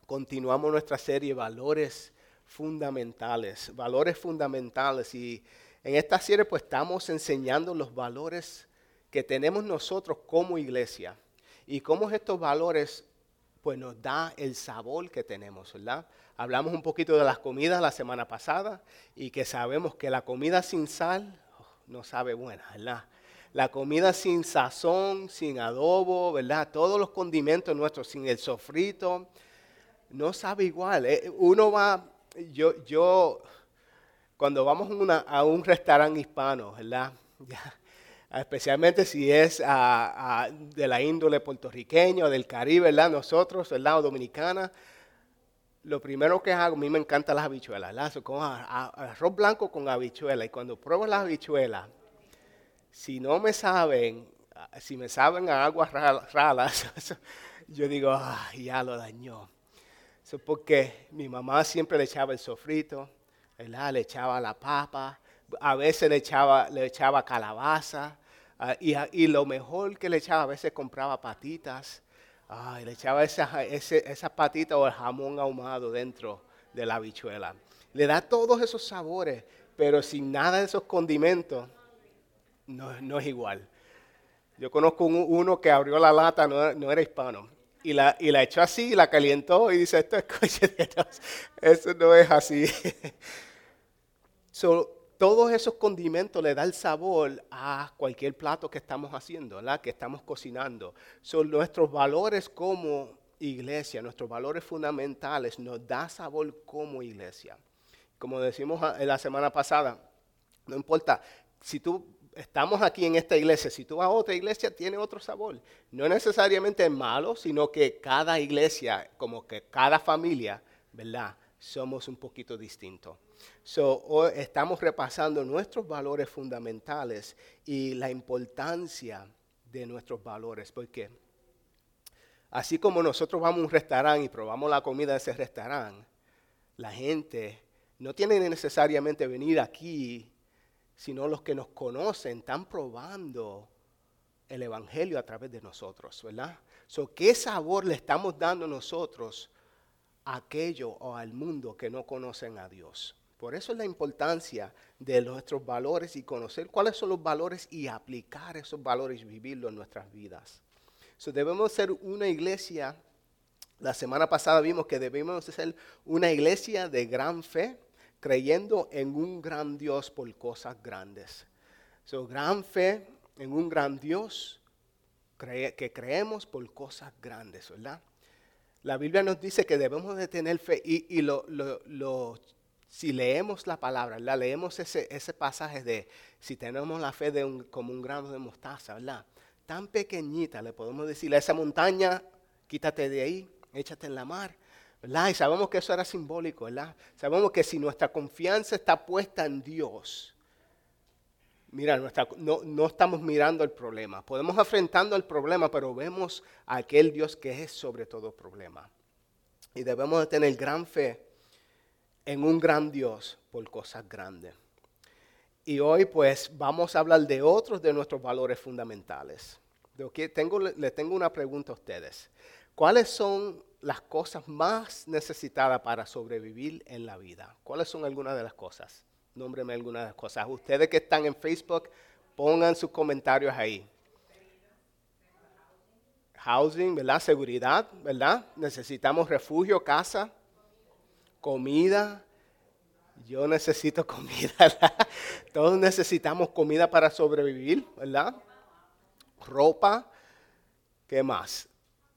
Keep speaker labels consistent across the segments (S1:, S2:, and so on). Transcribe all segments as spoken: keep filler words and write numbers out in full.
S1: Continuamos nuestra serie Valores Fundamentales, Valores Fundamentales. Y en esta serie pues estamos enseñando los valores que tenemos nosotros como iglesia y cómo estos valores pues nos da el sabor que tenemos, ¿verdad? Hablamos un poquito de las comidas la semana pasada y que sabemos que la comida sin sal oh, no sabe buena, ¿verdad? La comida sin sazón, sin adobo, ¿verdad? Todos los condimentos nuestros, sin el sofrito, no sabe igual. Eh, Uno va, yo, yo cuando vamos una- a un restaurante hispano, ¿verdad? Ya, especialmente si es ah, ah, de la índole puertorriqueña o del Caribe, ¿verdad? Nosotros, ¿verdad? O dominicana, lo primero que hago, a mí me encantan las habichuelas, ¿verdad? So, como a- a- arroz blanco con habichuela. Y cuando pruebo las habichuelas, si no me saben, ah, si me saben a aguas ra- ralas, yo digo, ah, ya lo dañó. Eso es porque mi mamá siempre le echaba el sofrito, ¿verdad? Le echaba la papa, a veces le echaba, le echaba calabaza, ah, y, a- y lo mejor que le echaba, a veces compraba patitas, ah, y le echaba esas, ese- esas patitas o el jamón ahumado dentro de la habichuela. Le da todos esos sabores, pero sin nada de esos condimentos, no, no es igual. Yo conozco un- uno que abrió la lata, no, era no era hispano, y la, y la echó así, la calentó y dice, esto es coche de Dios. Eso no es así. So, todos esos condimentos le dan el sabor a cualquier plato que estamos haciendo, ¿verdad? Que estamos cocinando. Son nuestros valores como iglesia, nuestros valores fundamentales nos da sabor como iglesia. Como decimos a- la semana pasada, no importa, si tú estamos aquí en esta iglesia, si tú vas a otra iglesia, tiene otro sabor. No necesariamente es malo, sino que cada iglesia, como que cada familia, ¿verdad? Somos un poquito distintos. So, hoy estamos repasando nuestros valores fundamentales y la importancia de nuestros valores, porque así como nosotros vamos a un restaurante y probamos la comida de ese restaurante, la gente no tiene necesariamente venir aquí, sino los que nos conocen están probando el Evangelio a través de nosotros, ¿verdad? So, ¿qué sabor le estamos dando nosotros a aquello o al mundo que no conocen a Dios? Por eso es la importancia de nuestros valores y conocer cuáles son los valores y aplicar esos valores y vivirlos en nuestras vidas. So, debemos ser una iglesia. La semana pasada vimos que debemos ser una iglesia de gran fe, creyendo en un gran Dios por cosas grandes. So, gran fe en un gran Dios cree- que creemos por cosas grandes, ¿verdad? La Biblia nos dice que debemos de tener fe y, y lo, lo- lo- si leemos la palabra, ¿verdad? Leemos ese, ese pasaje de si tenemos la fe de un, como un grano de mostaza, ¿verdad? Tan pequeñita le podemos decir a esa montaña, quítate de ahí, échate en la mar, ¿verdad? Y sabemos que eso era simbólico, ¿verdad? Sabemos que si nuestra confianza está puesta en Dios, mira, nuestra- no, no estamos mirando el problema. Podemos enfrentando el problema, pero vemos a aquel Dios que es sobre todo problema. Y debemos de tener gran fe en un gran Dios por cosas grandes. Y hoy pues vamos a hablar de otros de nuestros valores fundamentales. Yo que- tengo, le tengo una pregunta a ustedes. ¿Cuáles son las cosas más necesitadas para sobrevivir en la vida? ¿Cuáles son algunas de las cosas? Nómbreme algunas de las cosas. Ustedes que están en Facebook, pongan sus comentarios ahí. Housing, ¿verdad? Seguridad, ¿verdad? Necesitamos refugio, casa, comida. Yo necesito comida, ¿verdad? Todos necesitamos comida para sobrevivir, ¿verdad? Ropa, ¿qué más?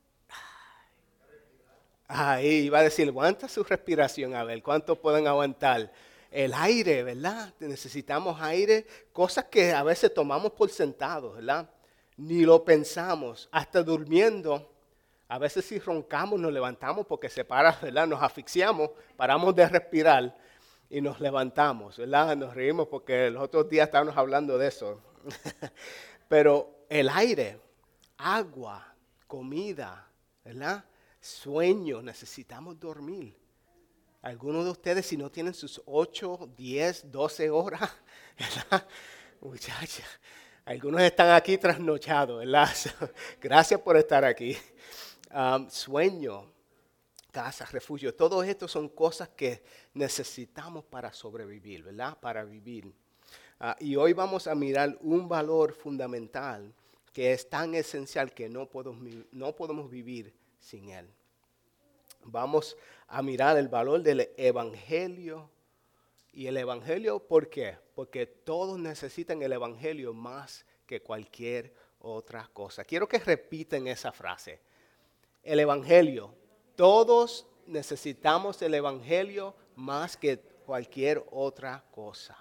S1: Ahí iba a decir, aguanta su respiración, a ver, ¿cuánto pueden aguantar? El aire, ¿verdad? Necesitamos aire, cosas que a veces tomamos por sentado, ¿verdad? Ni lo pensamos, hasta durmiendo. A veces si roncamos nos levantamos porque se para, ¿verdad? Nos asfixiamos, paramos de respirar y nos levantamos, ¿verdad? Nos reímos porque los otros días estábamos hablando de eso. Pero el aire, agua, comida, ¿verdad? Sueño, necesitamos dormir. Algunos de ustedes si no tienen sus ocho, diez, doce horas, ¿verdad? Muchachas, algunos están aquí trasnochados, ¿verdad? Gracias por estar aquí. Um, sueño, casa, refugio. Todo esto son cosas que necesitamos para sobrevivir, ¿verdad? Para vivir. Uh, y hoy vamos a mirar un valor fundamental que es tan esencial que no podemos, no podemos vivir sin él. Vamos a mirar el valor del evangelio. Y el evangelio, ¿por qué? Porque todos necesitan el evangelio más que cualquier otra cosa. Quiero que repiten esa frase. El evangelio. Todos necesitamos el evangelio más que cualquier otra cosa.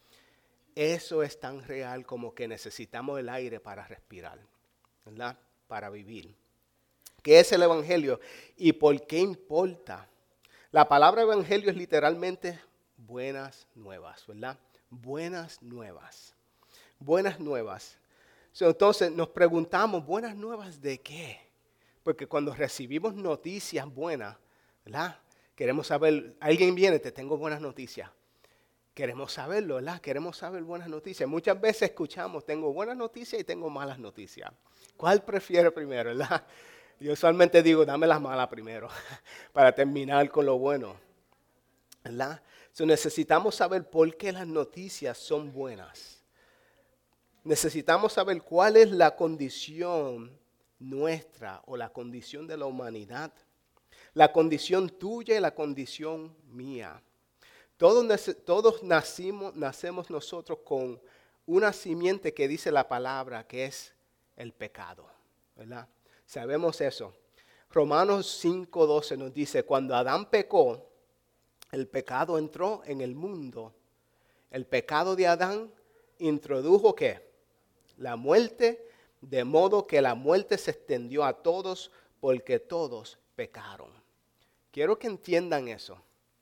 S1: Eso es tan real como que necesitamos el aire para respirar, ¿verdad? Para vivir. ¿Qué es el evangelio y por qué importa? La palabra evangelio es literalmente buenas nuevas, ¿verdad? Buenas nuevas. Buenas nuevas. Entonces nos preguntamos, ¿buenas nuevas de qué? Porque cuando recibimos noticias buenas, ¿verdad? Queremos saber, alguien viene, te tengo buenas noticias. Queremos saberlo, ¿verdad? Queremos saber buenas noticias. Muchas veces escuchamos, tengo buenas noticias y tengo malas noticias. ¿Cuál prefiere primero, verdad? Yo usualmente digo, dame las malas primero, para terminar con lo bueno, ¿verdad? So, necesitamos saber por qué las noticias son buenas. Necesitamos saber cuál es la condición nuestra o la condición de la humanidad, la condición tuya y la condición mía. Todos, todos nacimos, nacemos nosotros con una simiente que dice la palabra que es el pecado, ¿verdad? Sabemos eso. Romanos cinco doce nos dice, cuando Adán pecó, el pecado entró en el mundo. El pecado de Adán introdujo ¿qué? La muerte, de modo que la muerte se extendió a todos porque todos pecaron. Quiero que entiendan eso.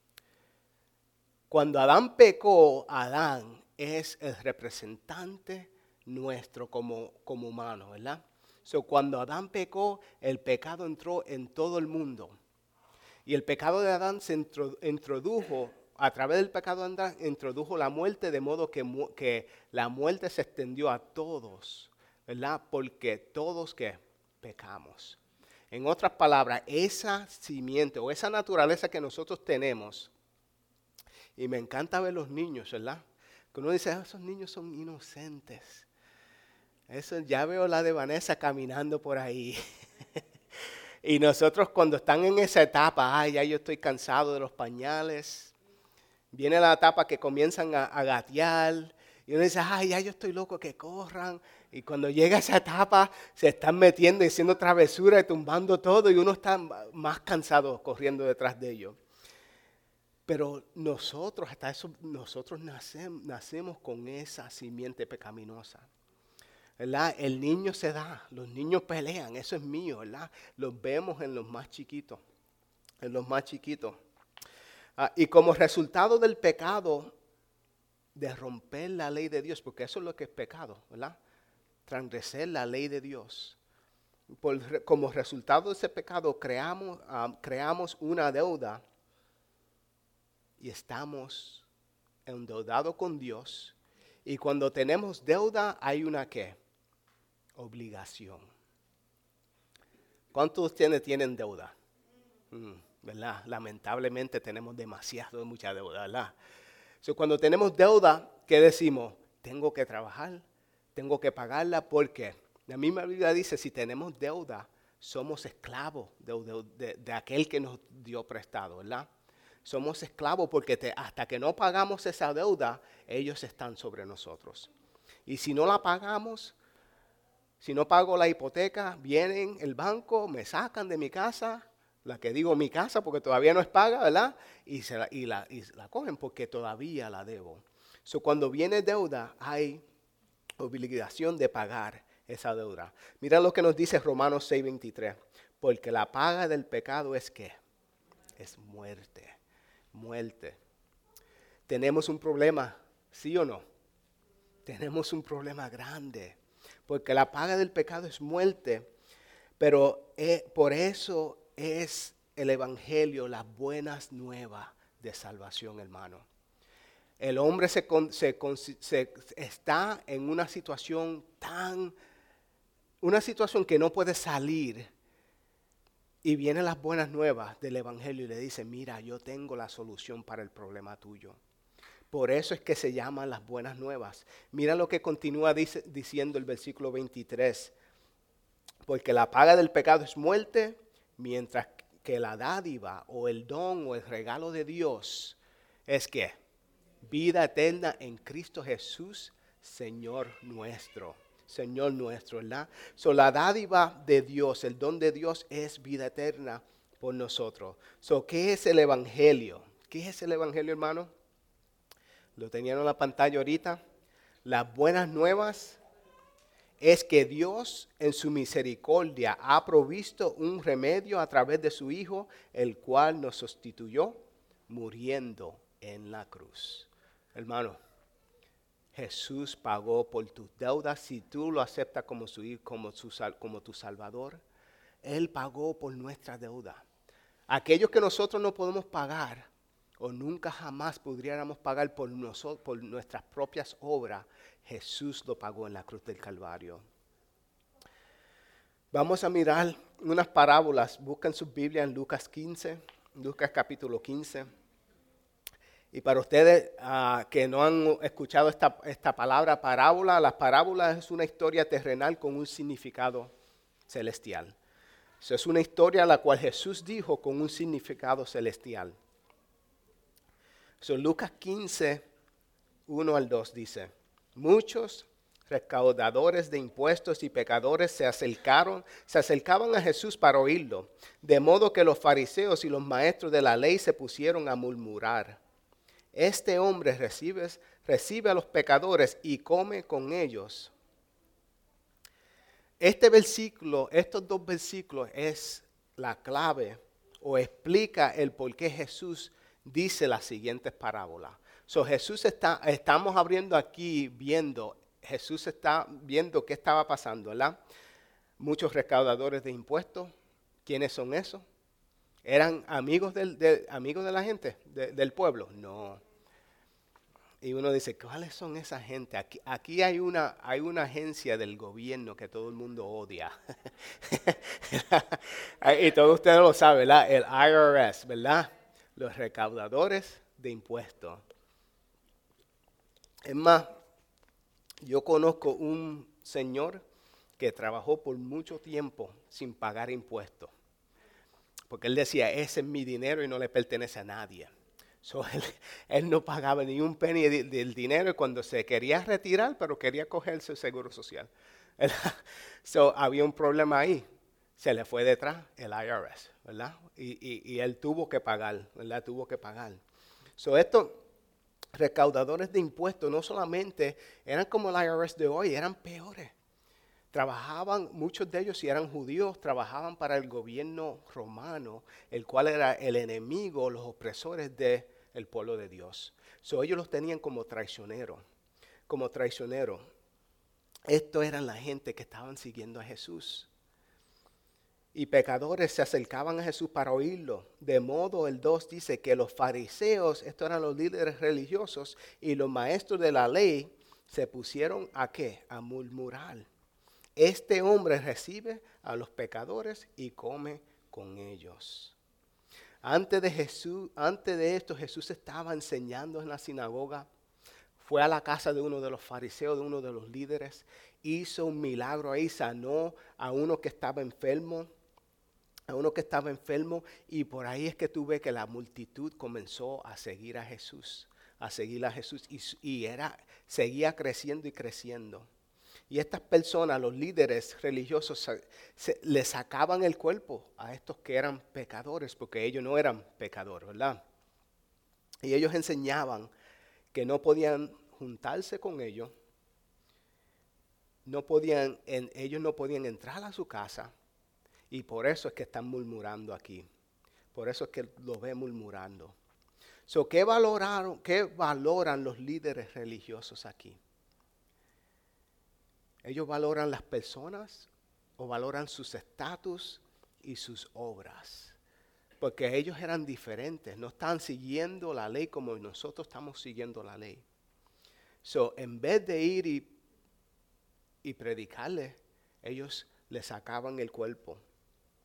S1: Cuando Adán pecó, Adán es el representante nuestro como, como humano, ¿verdad? So, cuando Adán pecó, el pecado entró en todo el mundo. Y el pecado de Adán se introdujo, a través del pecado de Adán, introdujo la muerte, de modo que, que la muerte se extendió a todos, ¿verdad? Porque todos que pecamos. En otras palabras, esa simiente o esa naturaleza que nosotros tenemos, y me encanta ver los niños, ¿verdad? Que uno dice, esos niños son inocentes. Eso, ya veo la de Vanessa caminando por ahí. Y nosotros cuando están en esa etapa, ay, ya yo estoy cansado de los pañales. Viene la etapa que comienzan a, a gatear. Y uno dice, ay, ya yo estoy loco que corran. Y cuando llega esa etapa, se están metiendo y haciendo travesuras y tumbando todo. Y uno está más cansado corriendo detrás de ellos. Pero nosotros, hasta eso, nosotros nacemos, nacemos con esa simiente pecaminosa, ¿verdad? El niño se da, los niños pelean, eso es mío, ¿verdad? Los vemos en los más chiquitos, en los más chiquitos. Ah, y como resultado del pecado, de romper la ley de Dios, porque eso es lo que es pecado, ¿verdad? Transgredir la ley de Dios. Por, como resultado de ese pecado, creamos, uh, creamos una deuda. Y estamos endeudados con Dios. Y cuando tenemos deuda, hay una ¿qué? Obligación. ¿Cuántos de ustedes tienen deuda? Mm, ¿verdad? Lamentablemente tenemos demasiado, mucha deuda, ¿verdad? So, cuando tenemos deuda, ¿qué decimos? Tengo que trabajar, tengo que pagarla, porque la misma Biblia dice, si tenemos deuda, somos esclavos de, de, de, de aquel que nos dio prestado, ¿verdad? Somos esclavos porque te, hasta que no pagamos esa deuda, ellos están sobre nosotros. Y si no la pagamos, si no pago la hipoteca, vienen el banco, me sacan de mi casa, la que digo mi casa porque todavía no es paga, ¿verdad? Y, se la, y, la, y la cogen porque todavía la debo. So, cuando viene deuda, hay obligación de pagar esa deuda. Mira lo que nos dice Romanos seis veintitrés. Porque la paga del pecado es ¿qué? Es muerte. Muerte. Tenemos un problema, ¿sí o no? Tenemos un problema grande, porque la paga del pecado es muerte, pero eh, por eso es el evangelio, las buenas nuevas de salvación, hermano. El hombre se, se, se está en una situación tan, una situación que no puede salir Y vienen las buenas nuevas del Evangelio y le dice, mira, yo tengo la solución para el problema tuyo. Por eso es que se llaman las buenas nuevas. Mira lo que continúa dice, diciendo el versículo veintitrés. Porque la paga del pecado es muerte, mientras que la dádiva o el don o el regalo de Dios es que vida eterna en Cristo Jesús, Señor nuestro. Señor nuestro, ¿verdad? So, la dádiva de Dios, el don de Dios es vida eterna por nosotros. So, ¿qué es el Evangelio? ¿Qué es el Evangelio, hermano? Lo tenían en la pantalla ahorita. Las buenas nuevas es que Dios en su misericordia ha provisto un remedio a través de su Hijo, el cual nos sustituyó muriendo en la cruz. Hermano, Jesús pagó por tus deudas. Si tú lo aceptas como, su, como, su, como tu Salvador, Él pagó por nuestra deuda. Aquellos que nosotros no podemos pagar o nunca jamás podríamos pagar por, nosotros, por nuestras propias obras, Jesús lo pagó en la cruz del Calvario. Vamos a mirar unas parábolas. Buscan su Biblia en Lucas quince, Lucas capítulo quince. Y para ustedes uh, que no han escuchado esta, esta palabra parábola, las parábolas es una historia terrenal con un significado celestial. Eso es una historia la cual Jesús dijo con un significado celestial. So, Lucas quince, uno al dos dice, muchos recaudadores de impuestos y pecadores se acercaron, se acercaban a Jesús para oírlo, de modo que los fariseos y los maestros de la ley se pusieron a murmurar. Este hombre recibe, recibe a los pecadores y come con ellos. Este versículo, estos dos versículos es la clave o explica el por qué Jesús dice las siguientes parábolas. So, Jesús está, estamos abriendo aquí viendo, Jesús está viendo qué estaba pasando, ¿verdad? Muchos recaudadores de impuestos. ¿Quiénes son esos? ¿Eran amigos, del, de, amigos de la gente, de, del pueblo? No. Y uno dice, ¿cuáles son esa gente? Aquí, aquí hay, una, hay una agencia del gobierno que todo el mundo odia. Y todos ustedes lo saben, ¿verdad? El I R S, ¿verdad? Los recaudadores de impuestos. Es más, yo conozco un señor que trabajó por mucho tiempo sin pagar impuestos. Porque él decía, ese es mi dinero y no le pertenece a nadie. So, él, él no pagaba ni un penny de, del dinero y cuando se quería retirar, pero quería cogerse el seguro social. So, había un problema ahí. Se le fue detrás el I R S, ¿verdad? Y, y, y él tuvo que pagar, ¿verdad? Tuvo que pagar. So, estos recaudadores de impuestos no solamente eran como el I R S de hoy, eran peores. Trabajaban, muchos de ellos, si eran judíos, trabajaban para el gobierno romano, el cual era el enemigo, los opresores del pueblo de Dios. So, ellos los tenían como traicioneros, como traicioneros. Estos eran la gente que estaban siguiendo a Jesús. Y pecadores se acercaban a Jesús para oírlo. De modo, el dos dice que los fariseos, estos eran los líderes religiosos, y los maestros de la ley, se pusieron ¿a qué? A murmurar. Este hombre recibe a los pecadores y come con ellos. Antes de, Jesús, antes de esto, Jesús estaba enseñando en la sinagoga. Fue a la casa de uno de los fariseos, de uno de los líderes. Hizo un milagro ahí, sanó a uno que estaba enfermo. A uno que estaba enfermo. Y por ahí es que tú ves que la multitud comenzó a seguir a Jesús. A seguir a Jesús. Y, y era, seguía creciendo y creciendo. Y estas personas, los líderes religiosos, se, se, le sacaban el cuerpo a estos que eran pecadores, porque ellos no eran pecadores, ¿verdad? Y ellos enseñaban que no podían juntarse con ellos, no podían, en, ellos no podían entrar a su casa, y por eso es que están murmurando aquí. Por eso es que los ve murmurando. So, ¿qué valoraron, qué valoran los líderes religiosos aquí? ¿Ellos valoran las personas o valoran sus estatus y sus obras? Porque ellos eran diferentes, no estaban siguiendo la ley como nosotros estamos siguiendo la ley. So, en vez de ir y, y predicarle, ellos le sacaban el cuerpo.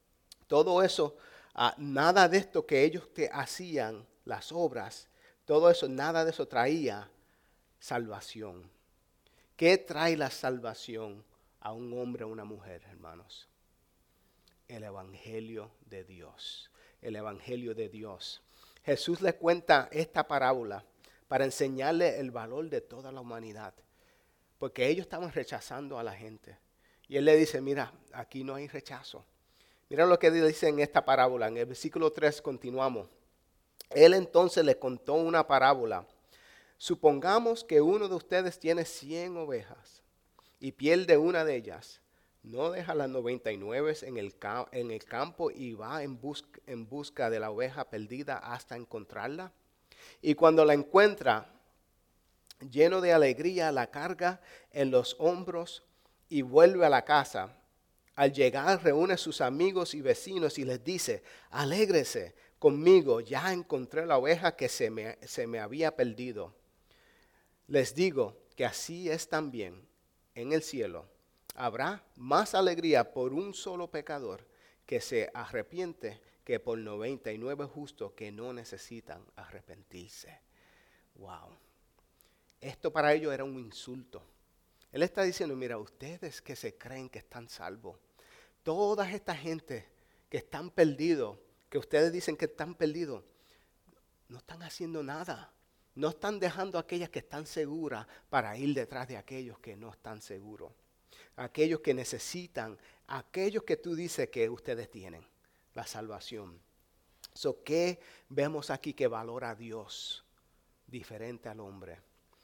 S1: Todo eso, ah, nada de esto que ellos te hacían, las obras, todo eso, nada de eso traía salvación. ¿Qué trae la salvación a un hombre o una mujer, hermanos? El Evangelio de Dios. El Evangelio de Dios. Jesús le cuenta esta parábola para enseñarle el valor de toda la humanidad. Porque ellos estaban rechazando a la gente. Y él le dice, mira, aquí no hay rechazo. Mira lo que dice en esta parábola. En el versículo tres continuamos. Él entonces le contó una parábola. Supongamos que uno de ustedes tiene cien ovejas y pierde una de ellas. ¿No deja las noventa y nueve en el, en el campo y va en, bus en busca de la oveja perdida hasta encontrarla? Y cuando la encuentra, lleno de alegría, la carga en los hombros y vuelve a la casa. Al llegar, reúne a sus amigos y vecinos y les dice, alégrese conmigo, ya encontré la oveja que se me, se me había perdido. Les digo que así es también en el cielo. Habrá más alegría por un solo pecador que se arrepiente que por noventa y nueve justos que no necesitan arrepentirse. Wow. Esto para ellos era un insulto. Él está diciendo, mira, ustedes que se creen que están salvos, toda esta gente que están perdidos, que ustedes dicen que están perdidos, no están haciendo nada. No están dejando a aquellas que están seguras para ir detrás de aquellos que no están seguros. Aquellos que necesitan, aquellos que tú dices que ustedes tienen, la salvación. So, ¿qué vemos aquí que valora a Dios diferente al hombre?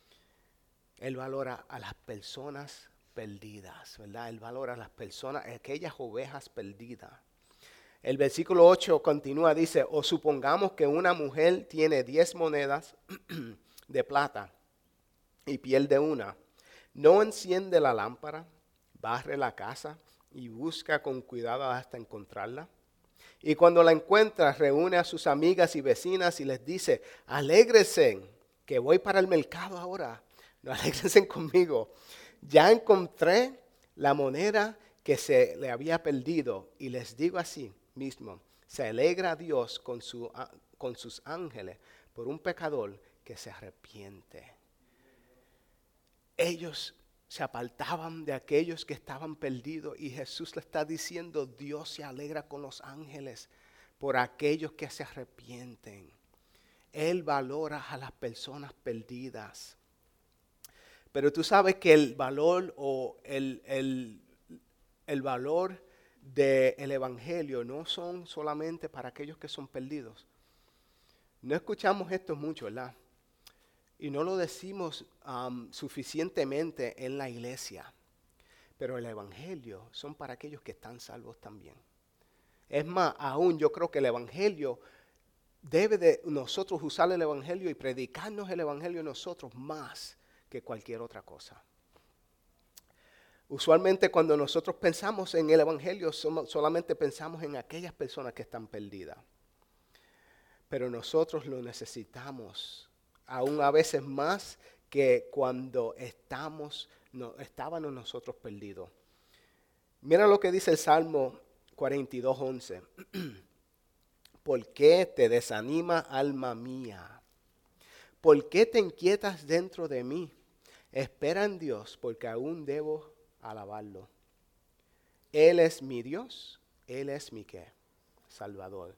S1: Él valora a las personas perdidas, ¿verdad? Él valora a las personas, aquellas ovejas perdidas. El versículo ocho continúa, dice, o supongamos que una mujer tiene diez monedas de plata y pierde una. ¿No enciende la lámpara, barre la casa y busca con cuidado hasta encontrarla? Y cuando la encuentra, reúne a sus amigas y vecinas y les dice, alégrese que voy para el mercado ahora. No, alégrense conmigo. Ya encontré la moneda que se le había perdido y les digo así mismo, se alegra a Dios con, su, con sus ángeles por un pecador que se arrepiente. Ellos se apartaban de aquellos que estaban perdidos y Jesús le está diciendo, Dios se alegra con los ángeles por aquellos que se arrepienten. Él valora a las personas perdidas. Pero tú sabes que el valor o el, el, el valor del evangelio no son solamente para aquellos que son perdidos. No escuchamos esto mucho, ¿verdad? Y no lo decimos um, suficientemente en la iglesia. Pero el evangelio son para aquellos que están salvos también. Es más, aún yo creo que el evangelio debe de nosotros usar el evangelio y predicarnos el evangelio nosotros más que cualquier otra cosa. Usualmente cuando nosotros pensamos en el evangelio somos, solamente pensamos en aquellas personas que están perdidas. Pero nosotros lo necesitamos aún a veces más que cuando estamos, no, estábamos nosotros perdidos. Mira lo que dice el Salmo cuarenta y dos, once. ¿Por qué te desanima, alma mía? ¿Por qué te inquietas dentro de mí? Espera en Dios, porque aún debo alabarlo. Él es mi Dios, Él es mi ¿qué? Salvador.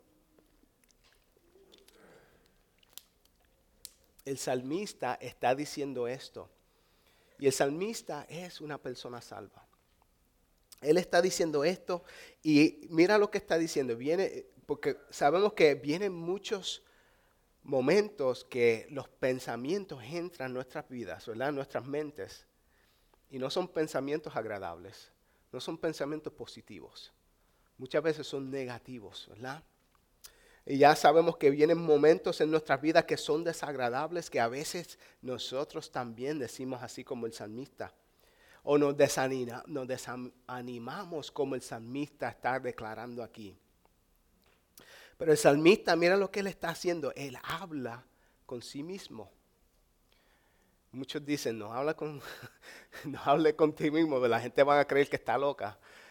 S1: El salmista está diciendo esto. Y el salmista es una persona salva. Él está diciendo esto y mira lo que está diciendo. Viene, porque sabemos que vienen muchos momentos que los pensamientos entran en nuestras vidas, ¿verdad? En nuestras mentes. Y no son pensamientos agradables, no son pensamientos positivos. Muchas veces son negativos, ¿verdad? Y ya sabemos que vienen momentos en nuestras vidas que son desagradables, que a veces nosotros también decimos así como el salmista. O nos, desanima, nos desanimamos como el salmista está declarando aquí. Pero el salmista, mira lo que él está haciendo. Él habla con sí mismo. Muchos dicen, no habla con, no hable contigo mismo, la gente va a creer que está loca.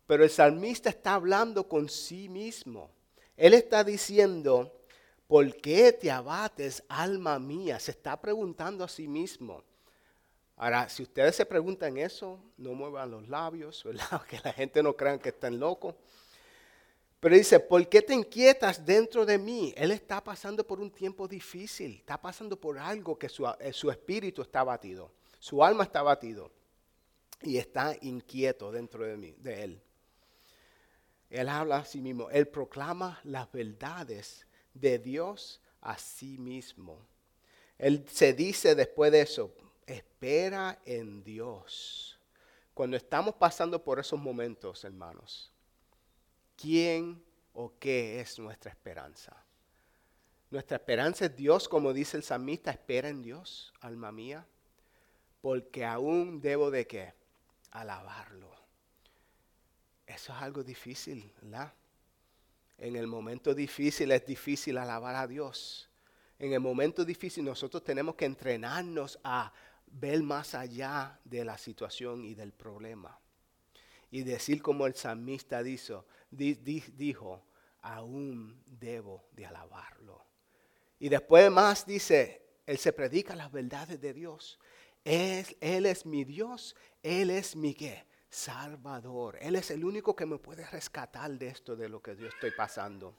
S1: Pero el salmista está hablando con sí mismo. Él está diciendo, ¿por qué te abates, alma mía? Se está preguntando a sí mismo. Ahora, si ustedes se preguntan eso, no muevan los labios, ¿verdad? Que la gente no crea que están locos. Pero dice, ¿por qué te inquietas dentro de mí? Él está pasando por un tiempo difícil, está pasando por algo que su, su espíritu está abatido, su alma está abatido y está inquieto dentro de mí, de él. Él habla a sí mismo, él proclama las verdades de Dios a sí mismo. Él se dice después de eso, espera en Dios. Cuando estamos pasando por esos momentos, hermanos, ¿quién o qué es nuestra esperanza? Nuestra esperanza es Dios, como dice el salmista, espera en Dios, alma mía, porque aún debo de qué? Alabarlo. Eso es algo difícil, ¿verdad? En el momento difícil es difícil alabar a Dios. En el momento difícil nosotros tenemos que entrenarnos a ver más allá de la situación y del problema. Y decir como el salmista dijo, di, di, dijo, aún debo de alabarlo. Y después más dice, él se predica las verdades de Dios. Él, él es mi Dios, Él es mi ¿qué? Salvador. Él es el único que me puede rescatar de esto, de lo que yo estoy pasando.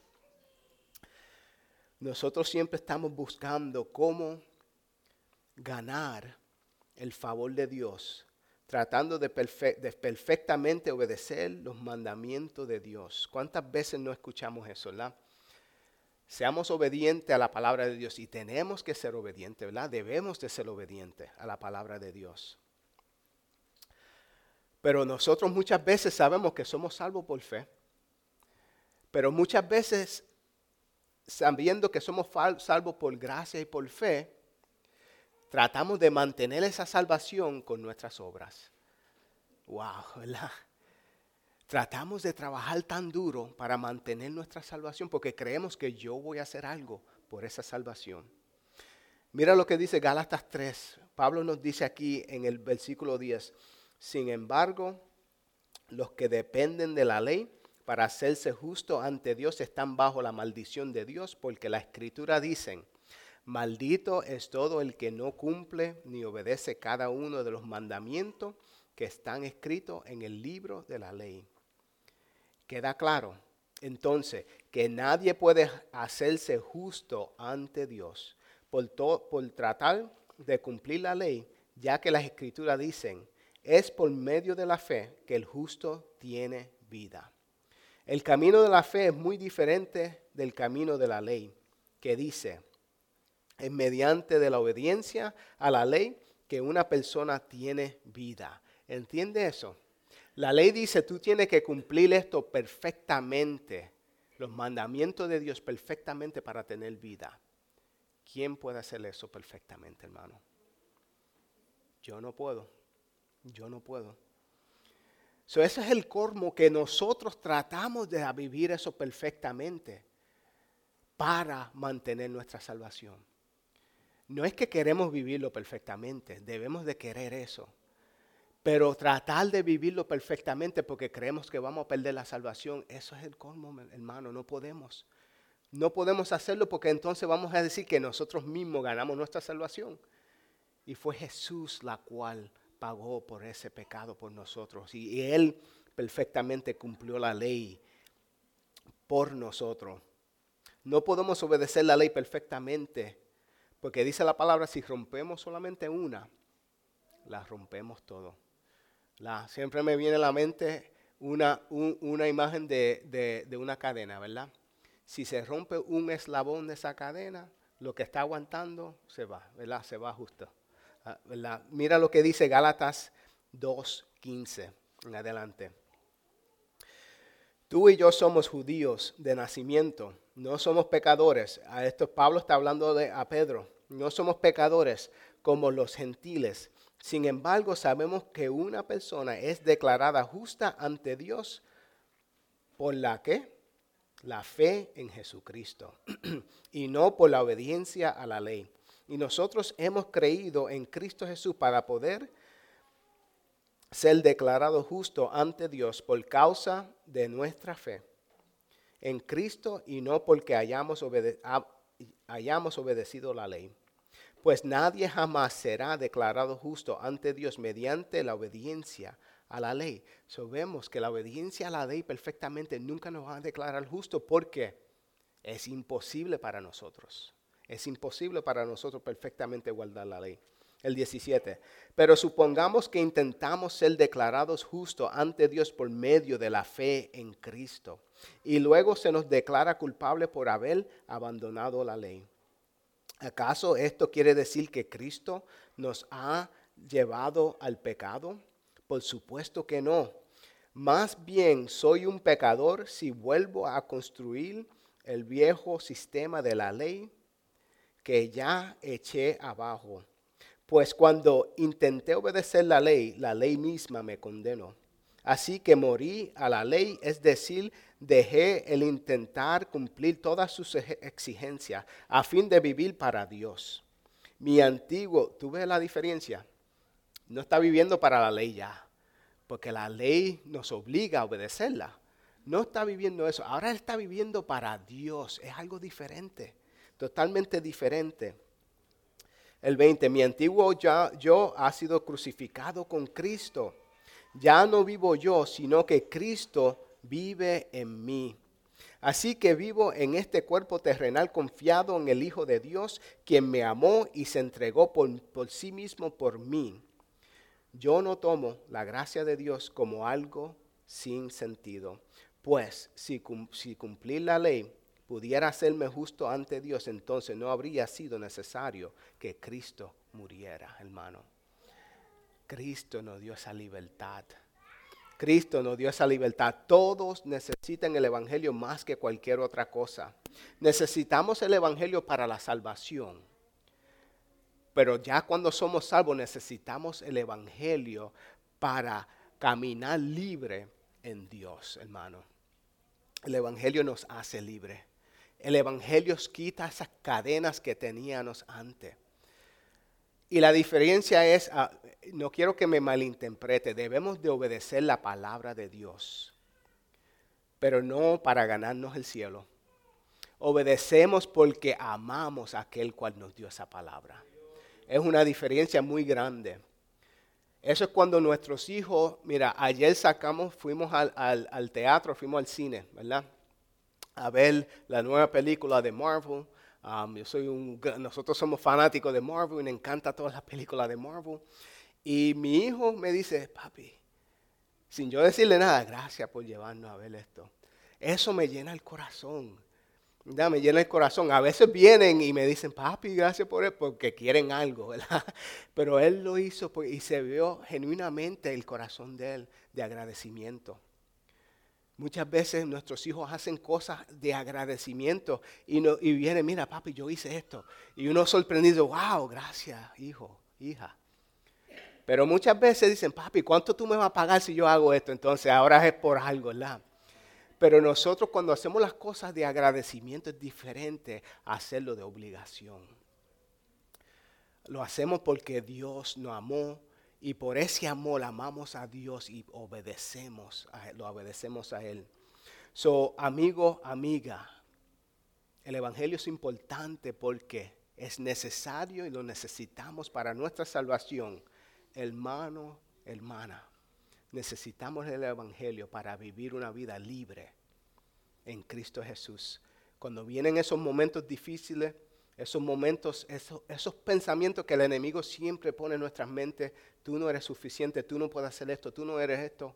S1: Nosotros siempre estamos buscando cómo ganar el favor de Dios, tratando de, perfe- de perfectamente obedecer los mandamientos de Dios. ¿Cuántas veces no escuchamos eso, verdad? Seamos obedientes a la palabra de Dios y tenemos que ser obedientes, ¿verdad? Debemos de ser obedientes a la palabra de Dios. Pero nosotros muchas veces sabemos que somos salvos por fe, pero muchas veces sabiendo que somos salvos por gracia y por fe, tratamos de mantener esa salvación con nuestras obras. Wow, ¿verdad? Tratamos de trabajar tan duro para mantener nuestra salvación porque creemos que yo voy a hacer algo por esa salvación. Mira lo que dice Gálatas tres. Pablo nos dice aquí en el versículo diez. Sin embargo, los que dependen de la ley para hacerse justo ante Dios están bajo la maldición de Dios, porque la Escritura dice, maldito es todo el que no cumple ni obedece cada uno de los mandamientos que están escritos en el libro de la ley. ¿Queda claro? Entonces, que nadie puede hacerse justo ante Dios por, to- por tratar de cumplir la ley, ya que las Escrituras dicen, es por medio de la fe que el justo tiene vida. El camino de la fe es muy diferente del camino de la ley, que dice, es mediante de la obediencia a la ley que una persona tiene vida. ¿Entiende eso? La ley dice, tú tienes que cumplir esto perfectamente, los mandamientos de Dios perfectamente para tener vida. ¿Quién puede hacer eso perfectamente, hermano? Yo no puedo, yo no puedo. So, ese es el colmo que nosotros tratamos de vivir eso perfectamente para mantener nuestra salvación. No es que queremos vivirlo perfectamente, debemos de querer eso. Pero tratar de vivirlo perfectamente porque creemos que vamos a perder la salvación, eso es el colmo, hermano, no podemos. No podemos hacerlo porque entonces vamos a decir que nosotros mismos ganamos nuestra salvación. Y fue Jesús la cual pagó por ese pecado por nosotros. Y, y Él perfectamente cumplió la ley por nosotros. No podemos obedecer la ley perfectamente porque dice la palabra, si rompemos solamente una, la rompemos todo. La, siempre me viene a la mente una, un, una imagen de, de, de una cadena, ¿verdad? Si se rompe un eslabón de esa cadena, lo que está aguantando se va, ¿verdad? Se va justo. ¿Verdad? Mira lo que dice Gálatas dos quince en adelante. Tú y yo somos judíos de nacimiento, no somos pecadores. A esto Pablo está hablando de, a Pedro. No somos pecadores como los gentiles. Sin embargo, sabemos que una persona es declarada justa ante Dios por la que la fe en Jesucristo y no por la obediencia a la ley. Y nosotros hemos creído en Cristo Jesús para poder ser declarado justo ante Dios por causa de nuestra fe en Cristo y no porque hayamos, obede ha, hayamos obedecido la ley. Pues nadie jamás será declarado justo ante Dios mediante la obediencia a la ley. Sabemos que la obediencia a la ley perfectamente nunca nos va a declarar justo porque es imposible para nosotros. Es imposible para nosotros perfectamente guardar la ley. El diecisiete. Pero supongamos que intentamos ser declarados justos ante Dios por medio de la fe en Cristo. Y luego se nos declara culpable por haber abandonado la ley. ¿Acaso esto quiere decir que Cristo nos ha llevado al pecado? Por supuesto que no. Más bien soy un pecador si vuelvo a construir el viejo sistema de la ley que ya eché abajo. Pues cuando intenté obedecer la ley, la ley misma me condenó. Así que morí a la ley, es decir, dejé el intentar cumplir todas sus exigencias a fin de vivir para Dios. Mi antiguo, ¿tú ves la diferencia? No está viviendo para la ley ya, porque la ley nos obliga a obedecerla. No está viviendo eso, ahora está viviendo para Dios, es algo diferente, totalmente diferente. El veinte, mi antiguo ya, yo ha sido crucificado con Cristo. Ya no vivo yo, sino que Cristo vive en mí. Así que vivo en este cuerpo terrenal confiado en el Hijo de Dios, quien me amó y se entregó por, por sí mismo por mí. Yo no tomo la gracia de Dios como algo sin sentido, pues si, si cumplir la ley pudiera hacerme justo ante Dios, entonces no habría sido necesario que Cristo muriera, hermano. Cristo nos dio esa libertad. Cristo nos dio esa libertad. Todos necesitan el Evangelio más que cualquier otra cosa. Necesitamos el Evangelio para la salvación. Pero ya cuando somos salvos necesitamos el Evangelio para caminar libre en Dios, hermano. El Evangelio nos hace libre. El Evangelio quita esas cadenas que teníamos antes. Y la diferencia es, uh, no quiero que me malinterprete, debemos de obedecer la palabra de Dios, pero no para ganarnos el cielo. Obedecemos porque amamos a aquel cual nos dio esa palabra. Es una diferencia muy grande. Eso es cuando nuestros hijos, mira, ayer sacamos, fuimos al, al, al teatro, fuimos al cine, ¿verdad? A ver la nueva película de Marvel. Um, yo soy un, nosotros somos fanáticos de Marvel y me encanta todas las películas de Marvel. Y mi hijo me dice, papi, sin yo decirle nada, gracias por llevarnos a ver esto. Eso me llena el corazón. Ya, me llena el corazón. A veces vienen y me dicen, papi, gracias por él, porque quieren algo, ¿verdad? Pero él lo hizo y se vio genuinamente el corazón de él de agradecimiento. Muchas veces nuestros hijos hacen cosas de agradecimiento y, no, y vienen, mira, papi, yo hice esto. Y uno sorprendido, wow, gracias, hijo, hija. Pero muchas veces dicen, papi, ¿cuánto tú me vas a pagar si yo hago esto? Entonces ahora es por algo, ¿verdad? Pero nosotros cuando hacemos las cosas de agradecimiento es diferente a hacerlo de obligación. Lo hacemos porque Dios nos amó y por ese amor amamos a Dios y obedecemos a él, lo obedecemos a Él. So, amigo, amiga, el Evangelio es importante porque es necesario y lo necesitamos para nuestra salvación. Hermano, hermana, necesitamos el Evangelio para vivir una vida libre en Cristo Jesús. Cuando vienen esos momentos difíciles, esos momentos, esos, esos pensamientos que el enemigo siempre pone en nuestras mentes, tú no eres suficiente, tú no puedes hacer esto, tú no eres esto.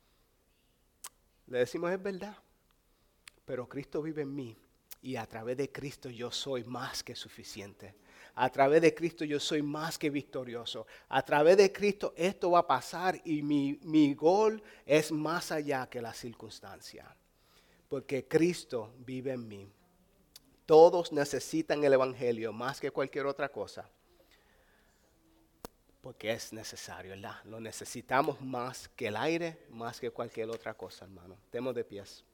S1: Le decimos, es verdad, pero Cristo vive en mí y a través de Cristo yo soy más que suficiente. A través de Cristo yo soy más que victorioso. A través de Cristo esto va a pasar y mi, mi gol es más allá que la circunstancia. Porque Cristo vive en mí. Todos necesitan el Evangelio más que cualquier otra cosa. Porque es necesario, ¿verdad? Lo necesitamos más que el aire, más que cualquier otra cosa, hermano. Estemos de pies.